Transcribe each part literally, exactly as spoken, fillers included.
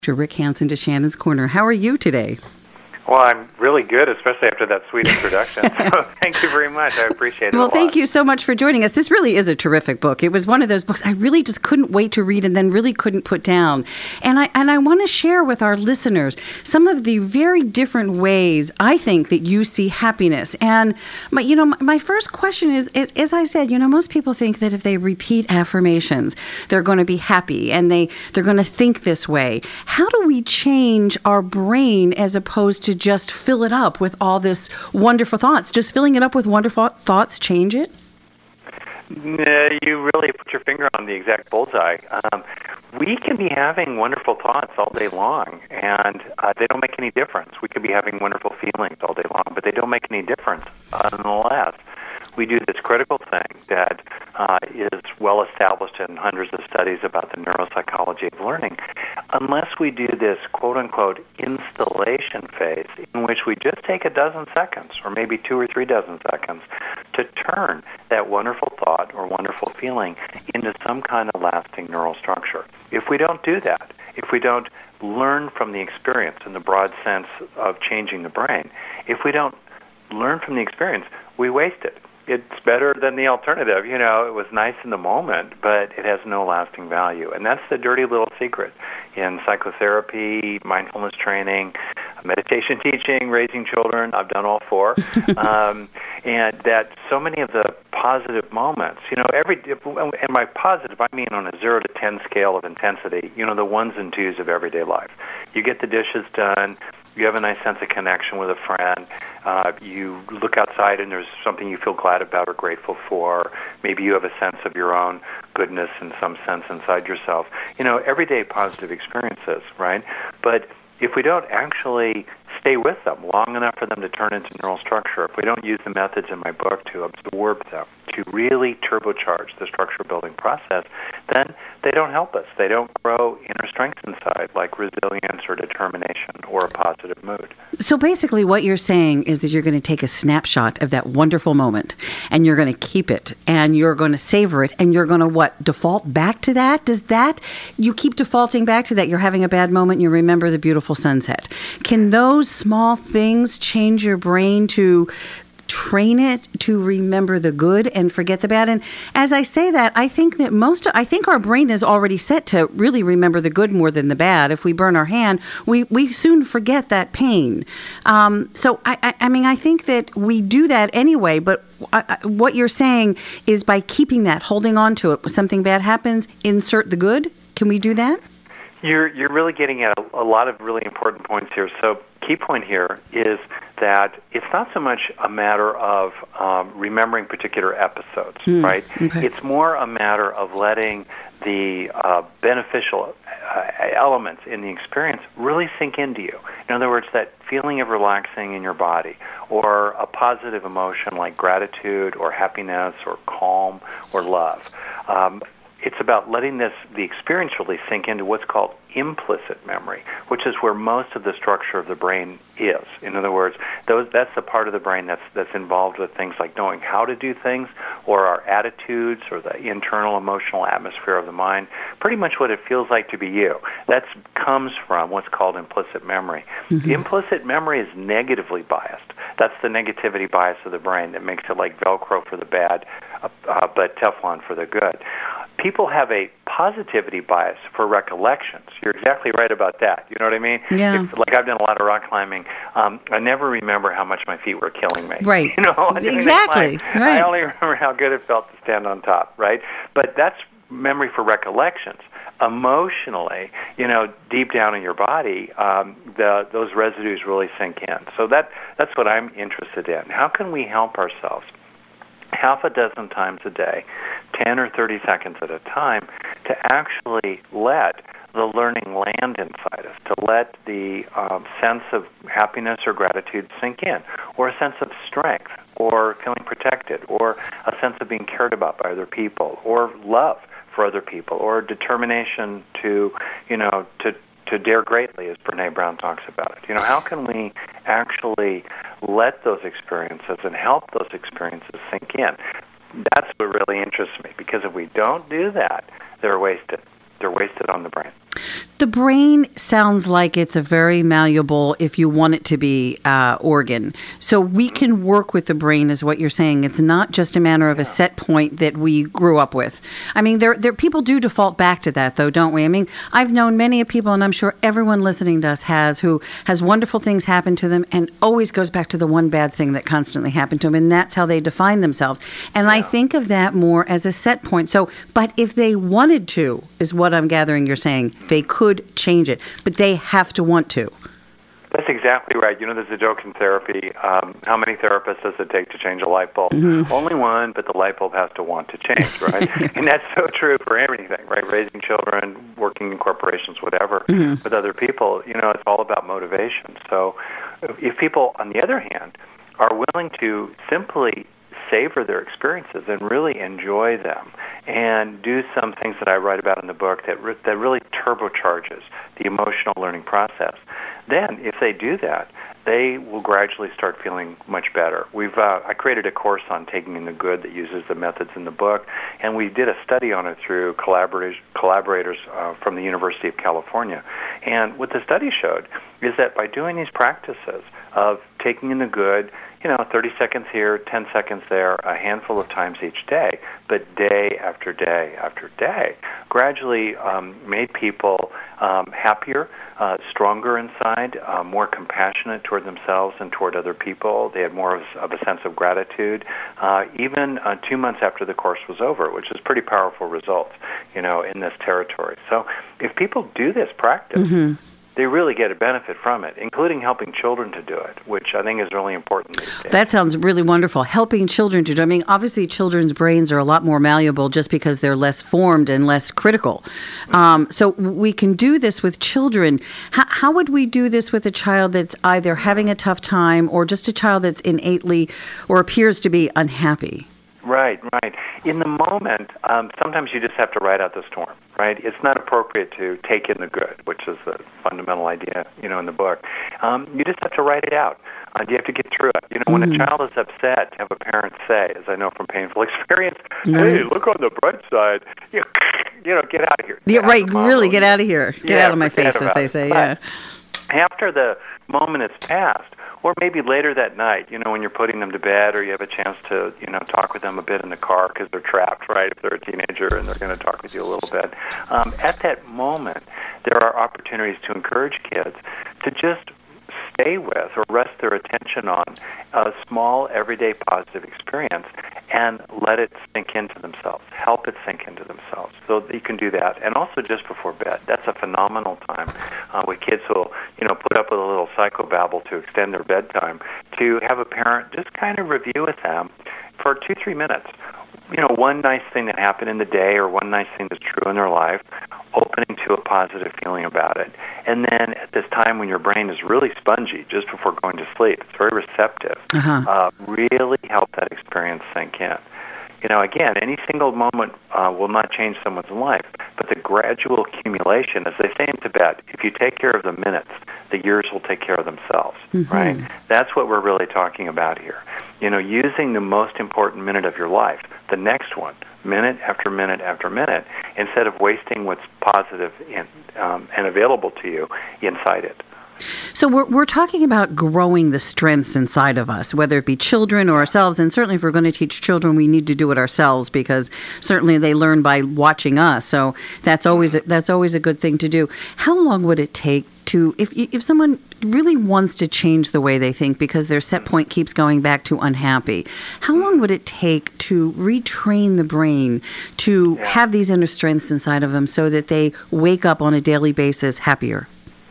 Rick Hansen to Shannon's Corner. How are you today? Well, I'm really good, especially after that sweet introduction. So thank you very much. I appreciate it Well, a lot. thank you so much for joining us. This really is a terrific book. It was one of those books I really just couldn't wait to read and then really couldn't put down. And I and I want to share with our listeners some of the very different ways I think that you see happiness. And my, you know, my, my first question is, is, as I said, you know, most people think that if they repeat affirmations, they're going to be happy and they they're going to think this way. How do we change our brain as opposed to just fill it up with all this wonderful thoughts? Just filling it up with wonderful thoughts change it? No, you really put your finger on the exact bullseye. Um, we can be having wonderful thoughts all day long, and uh, they don't make any difference. We could be having wonderful feelings all day long, but they don't make any difference unless we do this critical thing that uh, is well established in hundreds of studies about the neuropsychology of learning. Unless we do this quote-unquote installation phase in which we just take a dozen seconds or maybe two or three dozen seconds to turn that wonderful thought or wonderful feeling into some kind of lasting neural structure. If we don't do that, if we don't learn from the experience in the broad sense of changing the brain, if we don't learn from the experience, we waste it. It's better than the alternative. You know, it was nice in the moment, but it has no lasting value. And that's the dirty little secret in psychotherapy, mindfulness training, meditation teaching, raising children. I've done all four. um, and that so many of the positive moments, you know, every, and by positive, I mean on a zero to ten scale of intensity, you know, the ones and twos of everyday life. You get the dishes done. You have a nice sense of connection with a friend. Uh, you look outside and there's something you feel glad about or grateful for. Maybe you have a sense of your own goodness in some sense inside yourself. You know, everyday positive experiences, right? But if we don't actually stay with them long enough for them to turn into neural structure, if we don't use the methods in my book to absorb them, to really turbocharge the structure building process, then they don't help us. They don't grow inner strength inside, like resilience or determination or a positive mood. So basically what you're saying is that you're going to take a snapshot of that wonderful moment and you're going to keep it and you're going to savor it and you're going to, what, default back to that? Does that, you keep defaulting back to that? You're having a bad moment and you remember the beautiful sunset. Can those small things change your brain to train it to remember the good and forget the bad? And as I say that, I think that most, I think our brain is already set to really remember the good more than the bad. If we burn our hand, we, we soon forget that pain. Um, so, I, I, I mean, I think that we do that anyway, but I, I, what you're saying is by keeping that, holding on to it, when something bad happens, insert the good. Can we do that? You're you're really getting at a, a lot of really important points here. So key point here is that it's not so much a matter of um, remembering particular episodes, mm, right? Okay. It's more a matter of letting the uh, beneficial uh, elements in the experience really sink into you. In other words, that feeling of relaxing in your body or a positive emotion like gratitude or happiness or calm or love. Um, It's about letting this the experience really sink into what's called implicit memory, which is where most of the structure of the brain is. In other words, those that's the part of the brain that's that's involved with things like knowing how to do things, or our attitudes, or the internal emotional atmosphere of the mind. Pretty much what it feels like to be you. That comes from what's called implicit memory. Mm-hmm. Implicit memory is negatively biased. That's the negativity bias of the brain that makes it like Velcro for the bad, uh, uh, but Teflon for the good. People have a positivity bias for recollections. You're exactly right about that. You know what I mean? Yeah. If, like I've done a lot of rock climbing. Um, I never remember how much my feet were killing me. Right. You know, exactly. Right. I only remember how good it felt to stand on top. Right. But that's memory for recollections. Emotionally, you know, deep down in your body, um, the, those residues really sink in. So that that's what I'm interested in. How can we help ourselves half a dozen times a day, ten or thirty seconds at a time, to actually let the learning land inside us, to let the um, sense of happiness or gratitude sink in, or a sense of strength, or feeling protected, or a sense of being cared about by other people, or love for other people, or determination to, you know, to to dare greatly, as Brene Brown talks about it. You know, how can we actually let those experiences and help those experiences sink in? That's what really interests me, because if we don't do that, they're wasted. They're wasted on the brain. The brain sounds like it's a very malleable, if you want it to be, uh, organ. So we can work with the brain, is what you're saying. It's not just a matter of yeah. a set point that we grew up with. I mean, there, there people do default back to that, though, don't we? I mean, I've known many people, and I'm sure everyone listening to us has, who has wonderful things happen to them and always goes back to the one bad thing that constantly happened to them, and that's how they define themselves. And yeah. I think of that more as a set point. So, but if they wanted to, is what I'm gathering you're saying, they could change it, but they have to want to. That's exactly right. You know, there's a joke in therapy. Um, how many therapists does it take to change a light bulb? Mm-hmm. Only one, but the light bulb has to want to change, right? And that's so true for everything, right? Raising children, working in corporations, whatever, mm-hmm. with other people, you know, it's all about motivation. So if people, on the other hand, are willing to simply savor their experiences and really enjoy them and do some things that I write about in the book that re- that really turbocharges the emotional learning process, then if they do that, they will gradually start feeling much better. We've uh, I created a course on taking in the good that uses the methods in the book, and we did a study on it through collaborators collaborators uh, from the University of California. And what the study showed is that by doing these practices of taking in the good, you know, thirty seconds here, ten seconds there, a handful of times each day, but day after day after day, gradually um, made people um, happier, uh, stronger inside, uh, more compassionate toward themselves and toward other people. They had more of, of a sense of gratitude, uh, even uh, two months after the course was over, which is pretty powerful results, you know, in this territory. So if people do this practice, mm-hmm. they really get a benefit from it, including helping children to do it, which I think is really important these days. That sounds really wonderful. Helping children to do it. I mean, obviously children's brains are a lot more malleable just because they're less formed and less critical. Um, so we can do this with children. How, how would we do this with a child that's either having a tough time or just a child that's innately or appears to be unhappy? Right, right. In the moment, um, sometimes you just have to ride out the storm, right? It's not appropriate to take in the good, which is the fundamental idea, you know, in the book. Um, you just have to write it out. Uh, you have to get through it. You know, mm-hmm. when a child is upset, to have a parent say, as I know from painful experience, mm-hmm. hey, look on the bright side. You, you know, get out of here. Yeah, right, really, get out of here. Get yeah, out of my face, as they say, but yeah. After the moment has passed, or maybe later that night, you know, when you're putting them to bed or you have a chance to, you know, talk with them a bit in the car because they're trapped, right, if they're a teenager and they're going to talk with you a little bit. Um, at that moment, there are opportunities to encourage kids to just stay with or rest their attention on a small, everyday positive experience and let it sink into themselves, help it sink into themselves. So you can do that. And also just before bed. That's a phenomenal time uh, where kids will, you know, put up with a little psychobabble to extend their bedtime, to have a parent just kind of review with them for two, three minutes. You know, one nice thing that happened in the day or one nice thing that's true in their life, opening to a positive feeling about it. And then at this time when your brain is really spongy, just before going to sleep, it's very receptive, uh-huh. uh, really help that experience sink in. You know, again, any single moment uh, will not change someone's life, but the gradual accumulation, as they say in Tibet, if you take care of the minutes, the years will take care of themselves, mm-hmm. right? That's what we're really talking about here. You know, using the most important minute of your life, the next one, minute after minute after minute, instead of wasting what's positive in, um, and available to you inside it. So we're we're talking about growing the strengths inside of us, whether it be children or ourselves. And certainly if we're going to teach children, we need to do it ourselves because certainly they learn by watching us. So that's always a, that's always a good thing to do. How long would it take to, if if someone really wants to change the way they think because their set point keeps going back to unhappy, how long would it take to retrain the brain to yeah. have these inner strengths inside of them so that they wake up on a daily basis happier?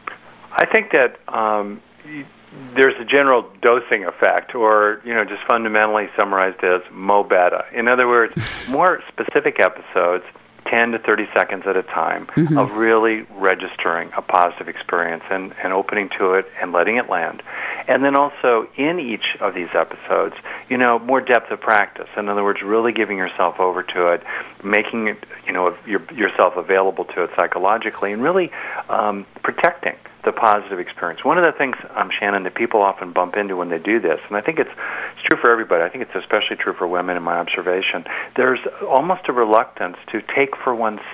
I think that um, there's a general dosing effect, or, you know, just fundamentally summarized as mo beta. In other words, more specific episodes, ten to thirty seconds at a time, mm-hmm. of really registering a positive experience and, and opening to it and letting it land. And then also in each of these episodes, you know, more depth of practice. In other words, really giving yourself over to it, making it, you know, your, yourself available to it psychologically, and really um, protecting the positive experience. One of the things, um, Shannon, that people often bump into when they do this, and I think it's, it's true for everybody, I think it's especially true for women in my observation, there's almost a reluctance to take for oneself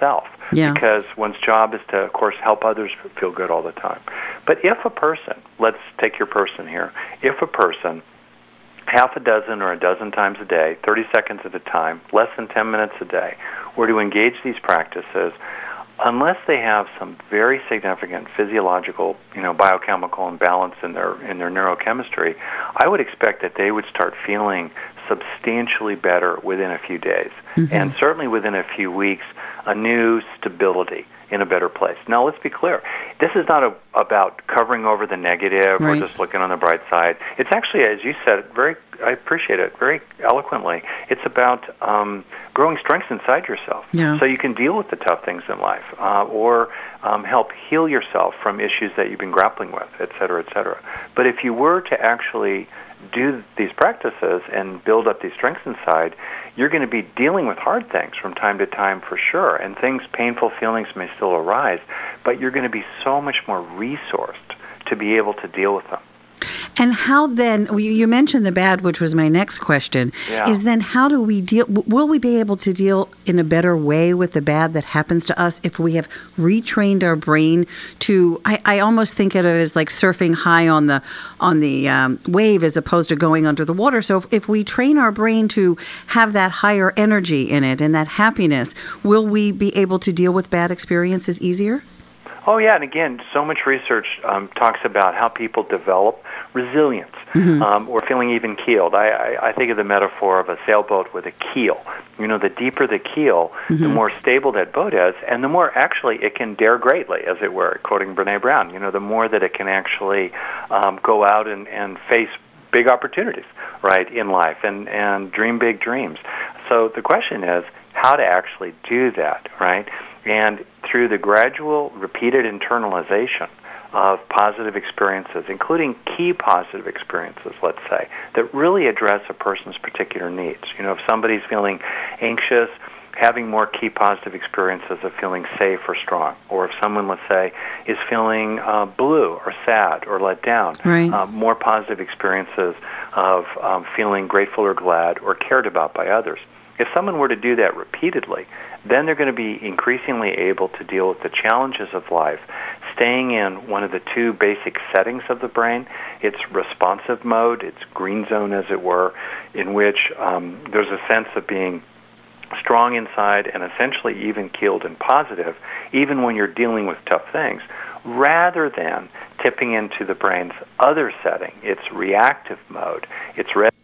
Yeah. Because one's job is to, of course, help others feel good all the time. But if a person, let's take your person here, if a person half a dozen or a dozen times a day, thirty seconds at a time, less than ten minutes a day, were to engage these practices, unless they have some very significant physiological, you know, biochemical imbalance in their in their neurochemistry, I would expect that they would start feeling substantially better within a few days, mm-hmm. and certainly within a few weeks, a new stability in a better place. Now, let's be clear. This is not a, about covering over the negative right. or just looking on the bright side. It's actually, as you said, very. I appreciate it very eloquently. It's about um, growing strengths inside yourself, yeah. so you can deal with the tough things in life, uh, or um, help heal yourself from issues that you've been grappling with, et cetera, et cetera. But if you were to actually do these practices and build up these strengths inside, you're going to be dealing with hard things from time to time for sure, and things, painful feelings may still arise, but you're going to be so much more resourced to be able to deal with them. And how then, you mentioned the bad, which was my next question, yeah. is then how do we deal, will we be able to deal in a better way with the bad that happens to us if we have retrained our brain to, I, I almost think of it as like surfing high on the on the um, wave as opposed to going under the water. So if, if we train our brain to have that higher energy in it and that happiness, will we be able to deal with bad experiences easier? Oh, yeah, and again, so much research um, talks about how people develop resilience, mm-hmm. um, or feeling even keeled. I, I, I think of the metaphor of a sailboat with a keel. You know, the deeper the keel, mm-hmm. the more stable that boat is, and the more actually it can dare greatly, as it were, quoting Brene Brown. You know, the more that it can actually um, go out and, and face big opportunities, right, in life, and, and dream big dreams. So the question is how to actually do that, right? And through the gradual, repeated internalization of positive experiences, including key positive experiences, let's say, that really address a person's particular needs. You know, if somebody's feeling anxious, having more key positive experiences of feeling safe or strong. Or if someone, let's say, is feeling uh, blue or sad or let down, right. uh, more positive experiences of um, feeling grateful or glad or cared about by others. If someone were to do that repeatedly, then they're going to be increasingly able to deal with the challenges of life, staying in one of the two basic settings of the brain. It's responsive mode, it's green zone, as it were, in which um, there's a sense of being strong inside and essentially even keeled and positive, even when you're dealing with tough things, rather than tipping into the brain's other setting, its reactive mode. It's ready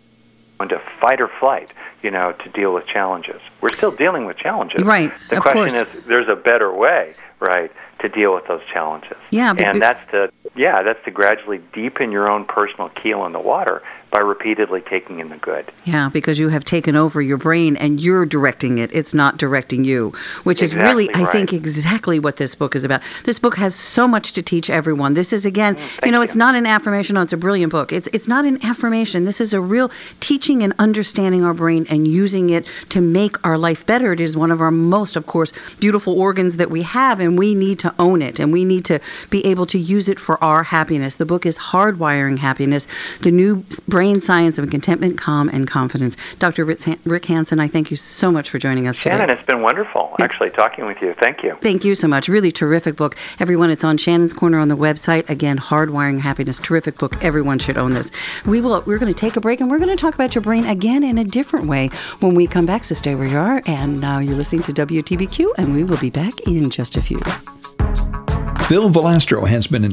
into fight or flight, you know, to deal with challenges. We're still dealing with challenges. Right, The of question course. is, there's a better way, right, to deal with those challenges. Yeah, but and be- that's to, yeah, that's to gradually deepen your own personal keel in the water by repeatedly taking in the good. Yeah, because you have taken over your brain and you're directing it. It's not directing you, which is Exactly really, I right. think, exactly what this book is about. This book has so much to teach everyone. This is, again, Mm, you know, you. it's not an affirmation. No, it's a brilliant book. It's it's not an affirmation. This is a real teaching and understanding our brain and using it to make our life better. It is one of our most, of course, beautiful organs that we have, and we need to own it, and we need to be able to use it for our happiness. The book is Hardwiring Happiness, the new brain science of contentment, calm, and confidence. Doctor Rick Hanson, I thank you so much for joining us Shannon, today. it's been wonderful, actually, talking with you. Thank you. Thank you so much. Really terrific book. Everyone, it's on Shannon's Corner on the website. Again, Hardwiring Happiness. Terrific book. Everyone should own this. We will, we're going to take a break, and we're going to talk about your brain again in a different way when we come back. So stay where you are. And now you're listening to W T B Q, and we will be back in just a few. Phil Velastro has been in